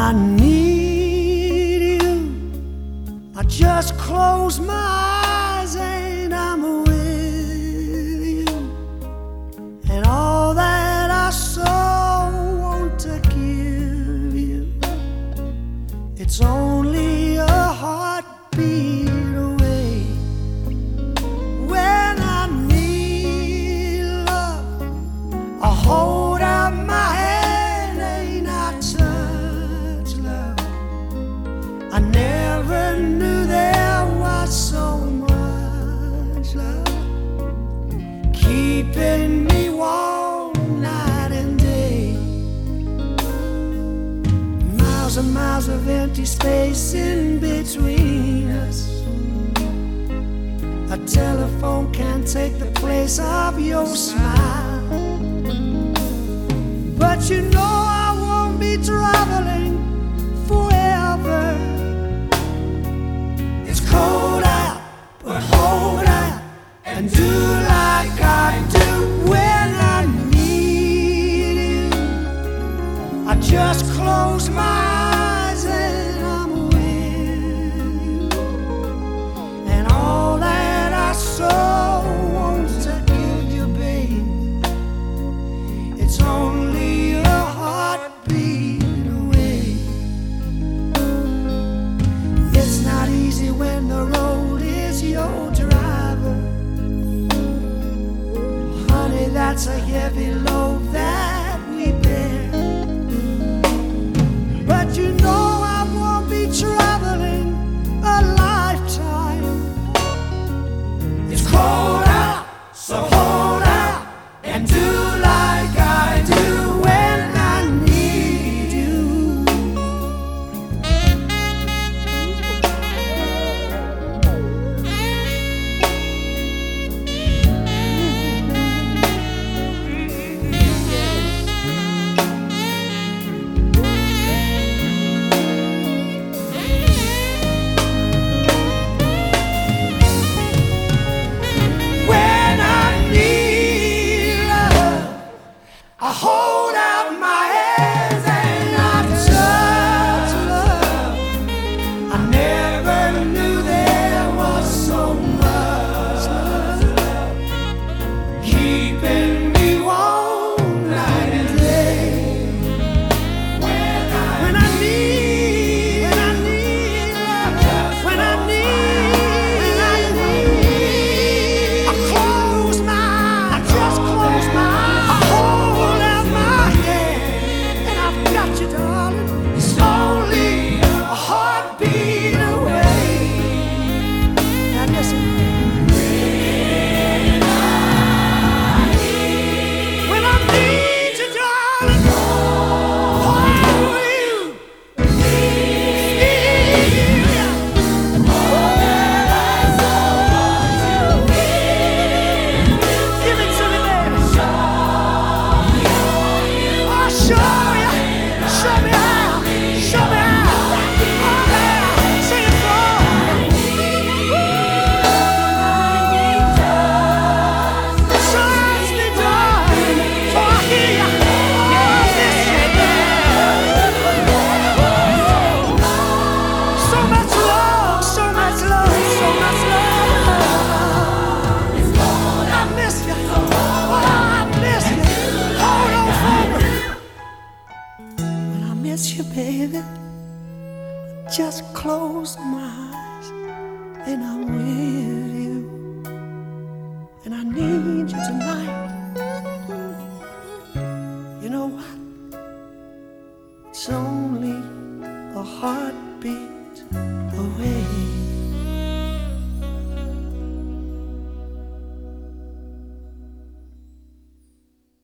I need you, I just close my eyes and I'm with you. And all that I so want to give you, it's only a heartbeat away. When I need love, I hold out my hand and I touch love. I never knew there was so much love, keeping me warm night and day. Miles and miles of empty space in between us. A telephone can't take the place of your smile. But you know I won't be traveling forever. It's cold out, but hold out and do like I do. When I need you, I just close my eyes and I'm with you. And all that I so want to give you, babe, it's only a heartbeat away. It's not easy when the road is your driver. Honey, that's a heavy load that we bear. But you know I won't be traveling a lifetime. It's cold out, so hold out and do like I do when I need you. When I need love, I hold out my hands and I touch love. I never knew there was so much love, keeping me warm night and day. When I need love, when I need, I close my eyes, I just close my eyes. I hold out my hand and I've got you, darling. It's only a heartbeat away. Now listen. When I need you, darling, hold you. Give it to me, baby. I'll show you. Show me how. Show me how. Oh, yeah. Sing it for me. Touch me, darling, for I hear you. Oh, listen. So much love, so much love, so much love. I miss you. Oh, I miss you. Hold on for me. When I miss you, baby, I just close my eyes and I'm with you. And I need you tonight. You know what? It's only a heartbeat away.